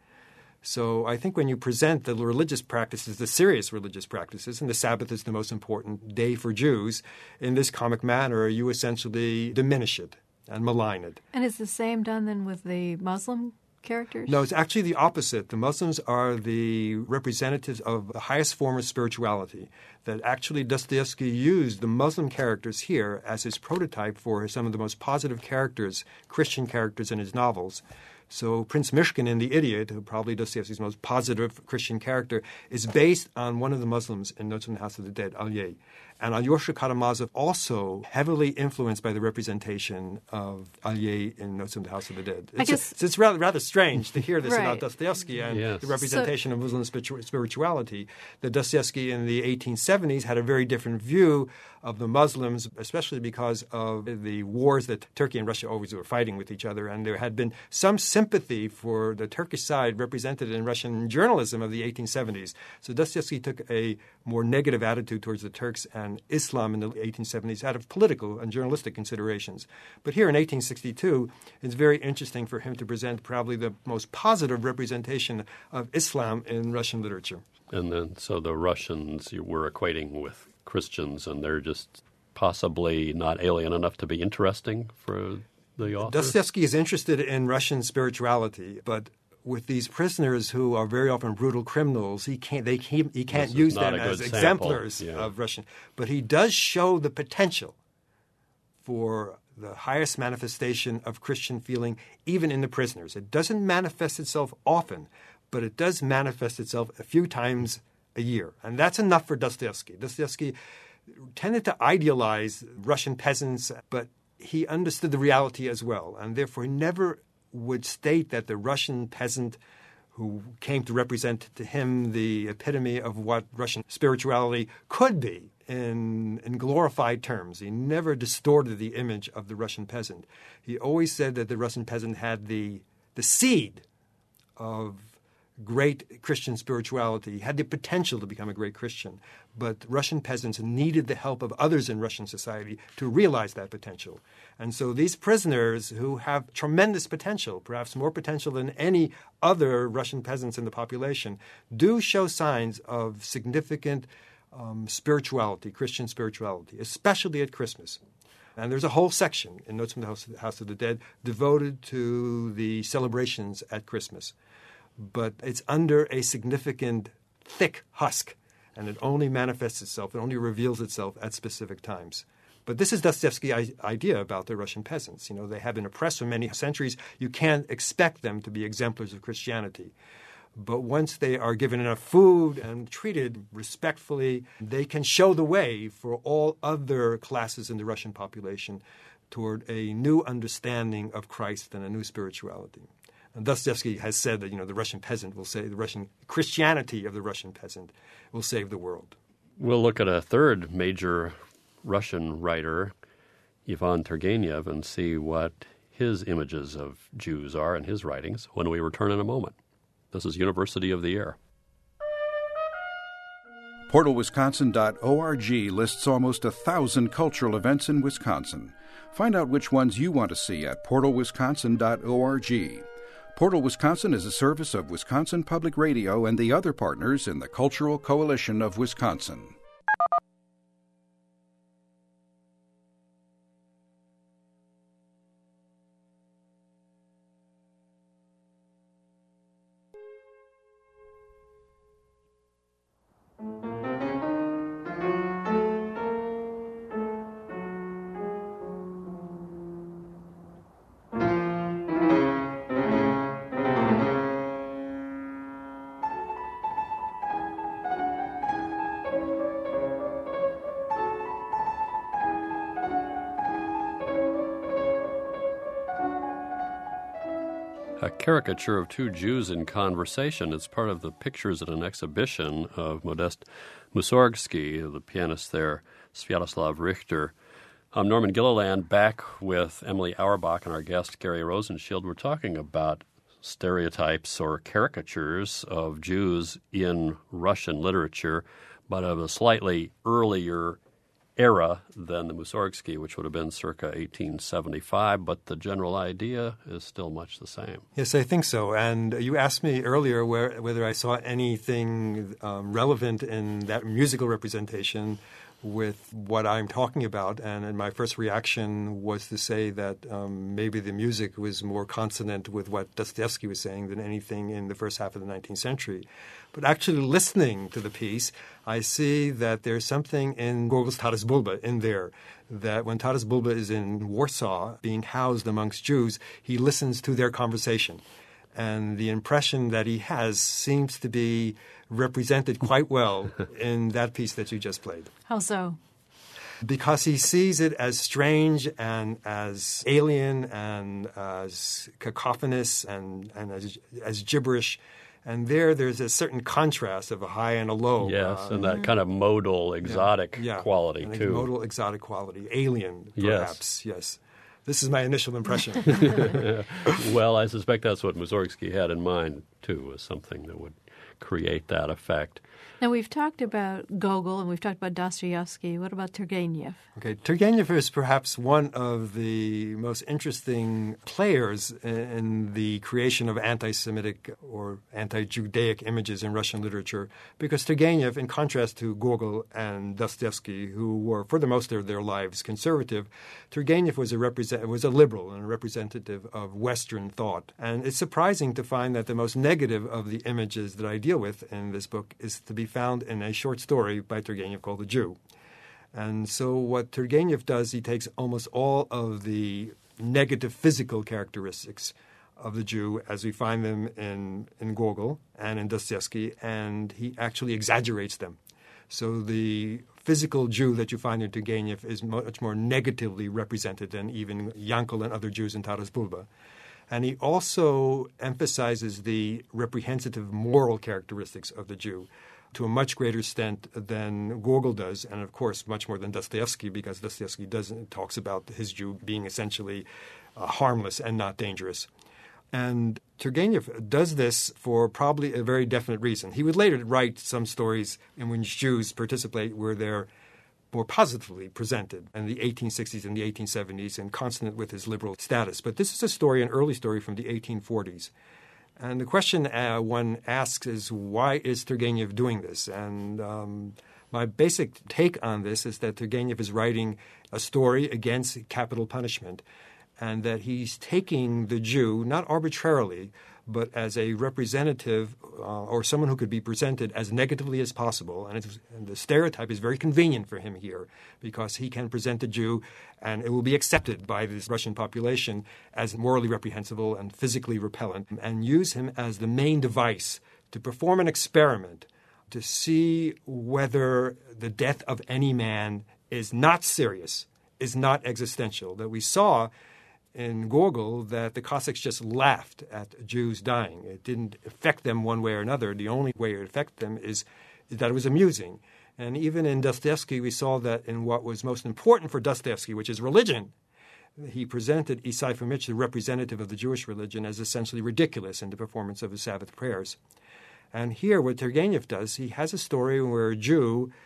Speaker 3: So I think when you present the religious practices, the serious religious practices, and the Sabbath is the most important day for Jews, in this comic manner, you essentially diminish it and malign it.
Speaker 2: And is the same done then with the Muslim characters?
Speaker 3: No, it's actually the opposite. The Muslims are the representatives of the highest form of spirituality. That actually Dostoevsky used the Muslim characters here as his prototype for some of the most positive characters, Christian characters in his novels. So Prince Mishkin the Idiot, who probably Dostoevsky's most positive Christian character, is based on one of the Muslims in Notes from the House of the Dead, Alyosha. And Alyosha Karamazov also heavily influenced by the representation of Alyosha in Notes from the House of the Dead. It's rather strange to hear this about Dostoevsky and the representation of Muslim spirituality. That Dostoevsky in the 1870s had a very different view of the Muslims, especially because of the wars that Turkey and Russia always were fighting with each other. And there had been some sympathy for the Turkish side represented in Russian journalism of the 1870s. So Dostoevsky took a more negative attitude towards the Turks and Islam in the 1870s out of political and journalistic considerations. But here in 1862, it's very interesting for him to present probably the most positive representation of Islam in Russian literature.
Speaker 1: And then so the Russians you were equating with Christians, and they're just possibly not alien enough to be interesting for the author?
Speaker 3: Dostoevsky is interested in Russian spirituality, but with these prisoners who are very often brutal criminals, he can't use them as exemplars of Russian. But he does show the potential for the highest manifestation of Christian feeling even in the prisoners. It doesn't manifest itself often, but it does manifest itself a few times a year. And that's enough for Dostoevsky. Dostoevsky tended to idealize Russian peasants, but he understood the reality as well, and therefore he never would state that the Russian peasant who came to represent to him the epitome of what Russian spirituality could be in glorified terms. He never distorted the image of the Russian peasant. He always said that the Russian peasant had the seed of great Christian spirituality, had the potential to become a great Christian. But Russian peasants needed the help of others in Russian society to realize that potential. And so these prisoners who have tremendous potential, perhaps more potential than any other Russian peasants in the population, do show signs of significant spirituality, Christian spirituality, especially at Christmas. And there's a whole section in Notes from the House of the Dead devoted to the celebrations at Christmas. But it's under a significant, thick husk, and it only manifests itself, it only reveals itself at specific times. But this is Dostoevsky's idea about the Russian peasants. You know, they have been oppressed for many centuries. You can't expect them to be exemplars of Christianity. But once they are given enough food and treated respectfully, they can show the way for all other classes in the Russian population toward a new understanding of Christ and a new spirituality. And Dostoevsky has said that, the Russian peasant will say, the Russian Christianity of the Russian peasant will save the world.
Speaker 1: We'll look at a third major Russian writer, Ivan Turgenev, and see what his images of Jews are in his writings when we return in a moment. This is University of the Air.
Speaker 4: PortalWisconsin.org lists almost 1,000 cultural events in Wisconsin. Find out which ones you want to see at portalwisconsin.org. Portal Wisconsin is a service of Wisconsin Public Radio and the other partners in the Cultural Coalition of Wisconsin.
Speaker 1: A caricature of two Jews in conversation. It's part of the pictures at an exhibition of Modest Mussorgsky, the pianist there, Sviatoslav Richter. I'm Norman Gilliland, back with Emily Auerbach and our guest Gary Rosenshield. We're talking about stereotypes or caricatures of Jews in Russian literature, but of a slightly earlier era than the Mussorgsky, which would have been circa 1875, but the general idea is still much the same.
Speaker 3: Yes, I think so. And you asked me earlier whether I saw anything relevant in that musical representation with what I'm talking about. And my first reaction was to say that maybe the music was more consonant with what Dostoevsky was saying than anything in the first half of the 19th century. But actually listening to the piece, I see that there's something in Gogol's Taras Bulba in there, that when Taras Bulba is in Warsaw being housed amongst Jews, he listens to their conversation. And the impression that he has seems to be represented quite well in that piece that you just played.
Speaker 2: How so?
Speaker 3: Because he sees it as strange and as alien and as cacophonous and as gibberish. And there's a certain contrast of a high and a low.
Speaker 1: Yes, and that kind of modal, exotic quality, too.
Speaker 3: Modal, exotic quality. Alien, perhaps, yes. This is my initial impression.
Speaker 1: Well, I suspect that's what Mussorgsky had in mind, too, was something that would create that effect.
Speaker 2: Now, we've talked about Gogol and we've talked about Dostoevsky. What about Turgenev?
Speaker 3: Okay, Turgenev is perhaps one of the most interesting players in the creation of anti-Semitic or anti-Judaic images in Russian literature, because Turgenev, in contrast to Gogol and Dostoevsky, who were, for the most of their lives, conservative, Turgenev was a liberal and a representative of Western thought. And it's surprising to find that the most negative of the images that I deal with in this book is to be found in a short story by Turgenev called The Jew. And so what Turgenev does, he takes almost all of the negative physical characteristics of the Jew as we find them in Gogol and in Dostoevsky, and he actually exaggerates them. So the physical Jew that you find in Turgenev is much more negatively represented than even Yankel and other Jews in Taras Bulba. And he also emphasizes the reprehensive moral characteristics of the Jew to a much greater extent than Gogol does, and of course much more than Dostoevsky, because Dostoevsky talks about his Jew being essentially harmless and not dangerous. And Turgenev does this for probably a very definite reason. He would later write some stories in which Jews participate where they're more positively presented in the 1860s and the 1870s and consonant with his liberal status. But this is a story, an early story from the 1840s. And the question one asks is, why is Turgenev doing this? And my basic take on this is that Turgenev is writing a story against capital punishment, and that he's taking the Jew, not arbitrarily, but as a representative or someone who could be presented as negatively as possible. And the stereotype is very convenient for him here, because he can present the Jew and it will be accepted by this Russian population as morally reprehensible and physically repellent, and use him as the main device to perform an experiment to see whether the death of any man is not serious, is not existential. That we saw in Gogol that the Cossacks just laughed at Jews dying. It didn't affect them one way or another. The only way it affected them is that it was amusing. And even in Dostoevsky, we saw that in what was most important for Dostoevsky, which is religion, he presented Isai Fomitch, the representative of the Jewish religion, as essentially ridiculous in the performance of his Sabbath prayers. And here, what Turgenev does, he has a story where a Jew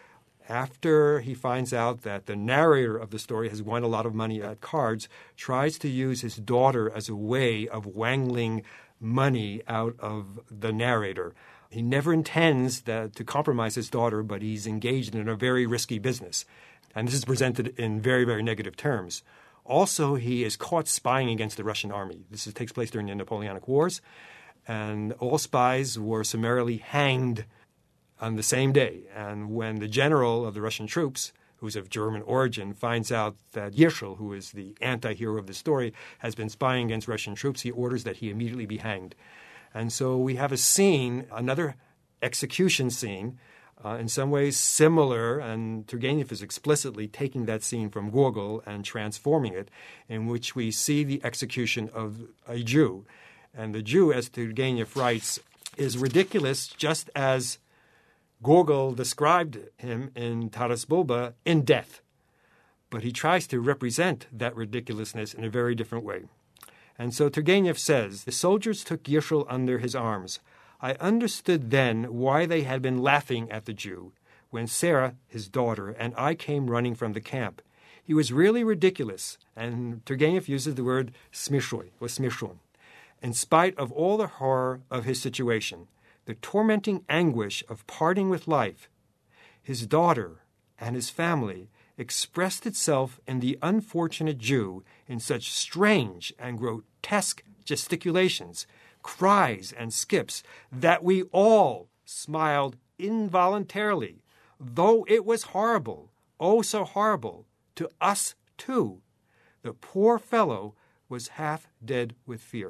Speaker 3: after he finds out that the narrator of the story has won a lot of money at cards, tries to use his daughter as a way of wangling money out of the narrator. He never intends to compromise his daughter, but he's engaged in a very risky business. And this is presented in very, very negative terms. Also, he is caught spying against the Russian army. This takes place during the Napoleonic Wars, and all spies were summarily hanged on the same day. And when the general of the Russian troops, who's of German origin, finds out that Yershel, who is the anti-hero of the story, has been spying against Russian troops, he orders that he immediately be hanged. And so we have a scene, another execution scene, in some ways similar, and Turgenev is explicitly taking that scene from Gogol and transforming it, in which we see the execution of a Jew. And the Jew, as Turgenev writes, is ridiculous just as Gogol described him in Taras Bulba in death. But he tries to represent that ridiculousness in a very different way. And so Turgenev says, "The soldiers took Yershel under his arms. I understood then why they had been laughing at the Jew, when Sarah, his daughter, and I came running from the camp. He was really ridiculous," and Turgenev uses the word smishoy, or smishon. In spite of all the horror of his situation, the tormenting anguish of parting with life, his daughter and his family expressed itself in the unfortunate Jew in such strange and grotesque gesticulations, cries and skips, that we all smiled involuntarily, though it was horrible, oh so horrible, to us too. The poor fellow was half dead with fear.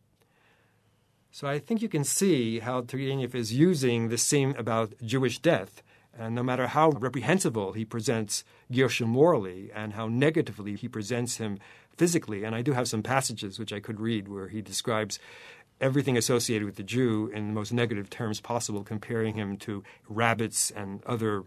Speaker 3: So I think you can see how Turgenev is using the scene about Jewish death, and no matter how reprehensible he presents Yershel morally and how negatively he presents him physically, and I do have some passages which I could read where he describes everything associated with the Jew in the most negative terms possible, comparing him to rabbits and other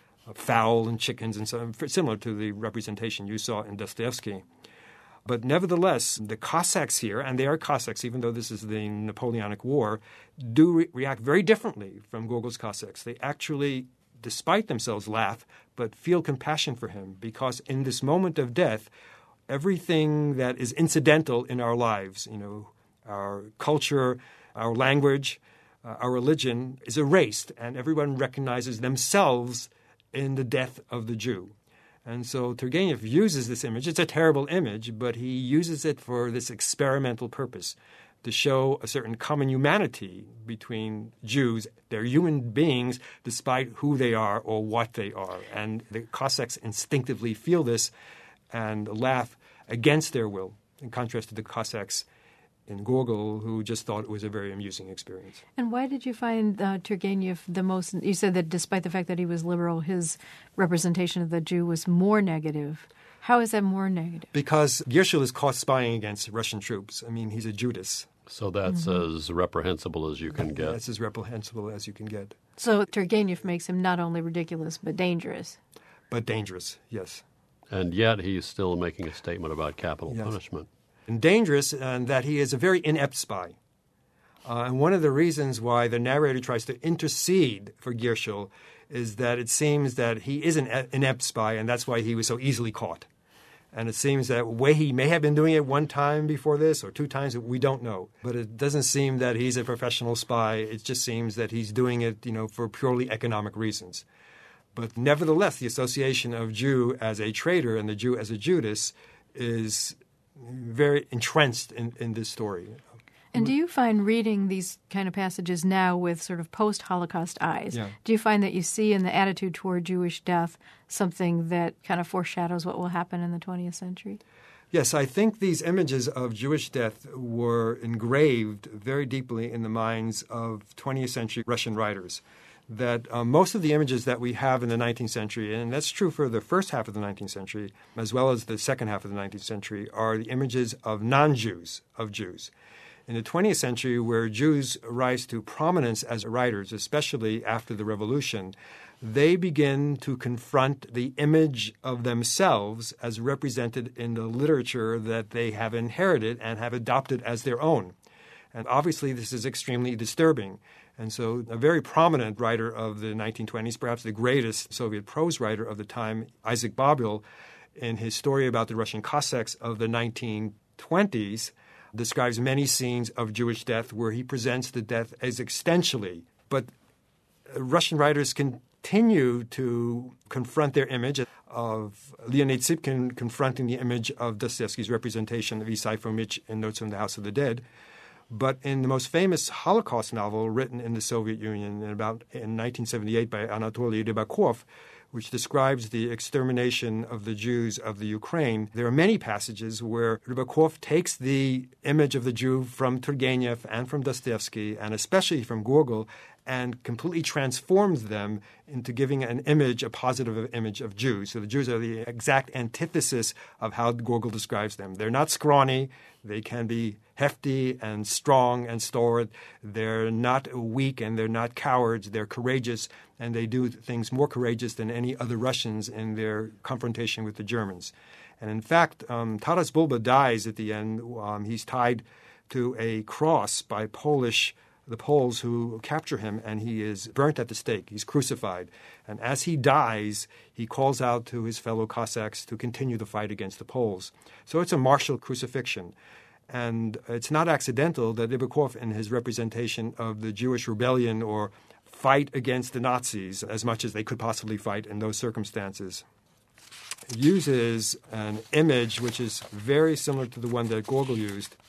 Speaker 3: fowl and chickens, and so similar to the representation you saw in Dostoevsky. But nevertheless, the Cossacks here, and they are Cossacks, even though this is the Napoleonic War, do react very differently from Gogol's Cossacks. They actually, despite themselves, laugh, but feel compassion for him, because in this moment of death, everything that is incidental in our lives, our culture, our language, our religion, is erased, and everyone recognizes themselves in the death of the Jew. And so Turgenev uses this image. It's a terrible image, but he uses it for this experimental purpose, to show a certain common humanity between Jews. They're human beings despite who they are or what they are. And the Cossacks instinctively feel this and laugh against their will, in contrast to the Cossacks in Gogol, who just thought it was a very amusing experience.
Speaker 2: And why did you find Turgenev the most? You said that despite the fact that he was liberal, his representation of the Jew was more negative. How is that more negative?
Speaker 3: Because Yershel is caught spying against Russian troops. I mean, he's a Judas.
Speaker 1: So that's as reprehensible as you can get.
Speaker 3: That's as reprehensible as you can get.
Speaker 2: So Turgenev makes him not only ridiculous, but dangerous.
Speaker 3: But dangerous, yes.
Speaker 1: And yet he's still making a statement about capital
Speaker 3: Yes.
Speaker 1: punishment.
Speaker 3: And dangerous, and that he is a very inept spy. And one of the reasons why the narrator tries to intercede for Yershel is that it seems that he is an inept spy, and that's why he was so easily caught. And it seems that way he may have been doing it one time before this or two times, we don't know. But it doesn't seem that he's a professional spy. It just seems that he's doing it, for purely economic reasons. But nevertheless, the association of Jew as a traitor and the Jew as a Judas is very entrenched in this story.
Speaker 2: And do you find reading these kind of passages now with sort of post-Holocaust eyes, do you find that you see in the attitude toward Jewish death something that kind of foreshadows what will happen in the 20th century?
Speaker 3: Yes, I think these images of Jewish death were engraved very deeply in the minds of 20th century Russian writers. That most of the images that we have in the 19th century, and that's true for the first half of the 19th century, as well as the second half of the 19th century, are the images of non-Jews, of Jews. In the 20th century, where Jews rise to prominence as writers, especially after the Revolution, they begin to confront the image of themselves as represented in the literature that they have inherited and have adopted as their own. And obviously this is extremely disturbing. And so a very prominent writer of the 1920s, perhaps the greatest Soviet prose writer of the time, Isaac Babel, in his story about the Russian Cossacks of the 1920s, describes many scenes of Jewish death where he presents the death as existentially. But Russian writers continue to confront their image of Leonid Tsipkin confronting the image of Dostoevsky's representation of Isai Fomitch in Notes from the House of the Dead. But in the most famous Holocaust novel written in the Soviet Union in 1978 by Anatoly Rybakov, which describes the extermination of the Jews of the Ukraine, there are many passages where Rybakov takes the image of the Jew from Turgenev and from Dostoevsky, and especially from Gogol, and completely transforms them into giving an image, a positive image of Jews. So the Jews are the exact antithesis of how Gogol describes them. They're not scrawny. They can be hefty and strong and stalwart. They're not weak and they're not cowards. They're courageous, and they do things more courageous than any other Russians in their confrontation with the Germans. And in fact, Taras Bulba dies at the end. He's tied to a cross by the Poles who capture him, and he is burnt at the stake. He's crucified. And as he dies, he calls out to his fellow Cossacks to continue the fight against the Poles. So it's a martial crucifixion. And it's not accidental that Rybakov, in his representation of the Jewish rebellion or fight against the Nazis as much as they could possibly fight in those circumstances, uses an image which is very similar to the one that Gogol used.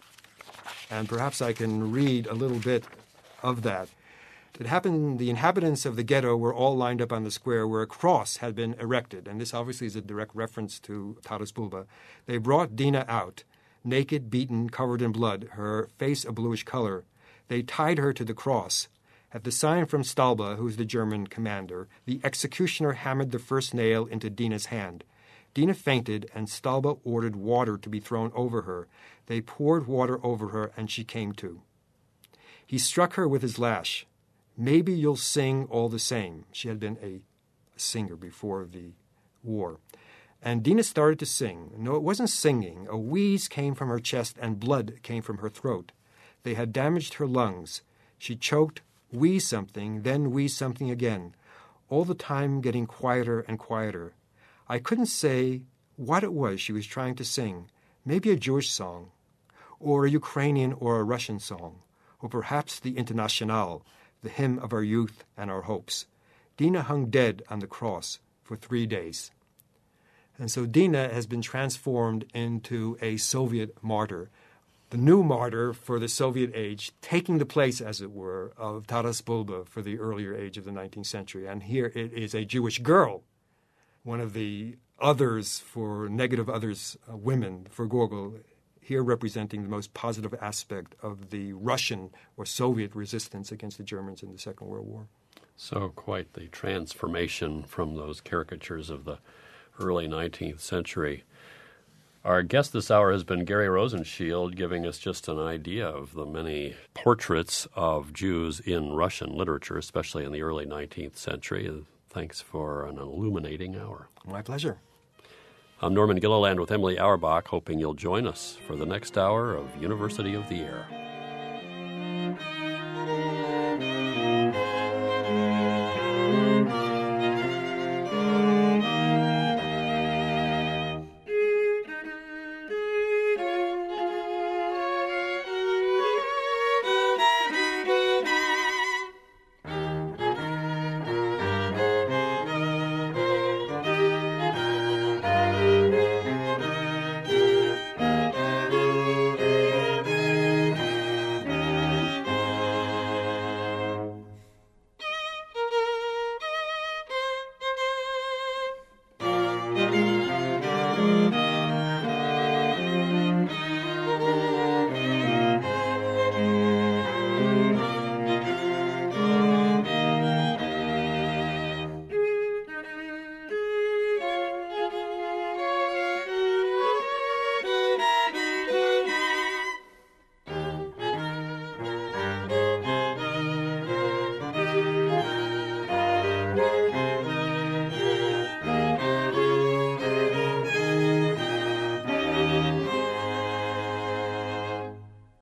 Speaker 3: And perhaps I can read a little bit of that. It happened, the inhabitants of the ghetto were all lined up on the square where a cross had been erected, and this obviously is a direct reference to Taras Bulba. They brought Dina out, naked, beaten, covered in blood, her face a bluish color. They tied her to the cross. At the sign from Stalba, who is the German commander, the executioner hammered the first nail into Dina's hand. Dina fainted, and Stalba ordered water to be thrown over her. They poured water over her, and she came to. He struck her with his lash. Maybe you'll sing all the same. She had been a singer before the war. And Dina started to sing. No, it wasn't singing. A wheeze came from her chest and blood came from her throat. They had damaged her lungs. She choked, wheezed something, then wheezed something again, all the time getting quieter and quieter. I couldn't say what it was she was trying to sing. Maybe a Jewish song, or a Ukrainian or a Russian song, or perhaps the Internationale, the hymn of our youth and our hopes. Dina hung dead on the cross for 3 days. And so Dina has been transformed into a Soviet martyr, the new martyr for the Soviet age, taking the place, as it were, of Taras Bulba for the earlier age of the 19th century. And here it is a Jewish girl, one of the others for negative others, women for Gogol, here representing the most positive aspect of the Russian or Soviet resistance against the Germans in the Second World War.
Speaker 1: So quite the transformation from those caricatures of the early 19th century. Our guest this hour has been Gary Rosenshield, giving us just an idea of the many portraits of Jews in Russian literature, especially in the early 19th century. Thanks for an illuminating hour.
Speaker 3: My pleasure.
Speaker 1: I'm Norman Gilliland with Emily Auerbach, hoping you'll join us for the next hour of University of the Air.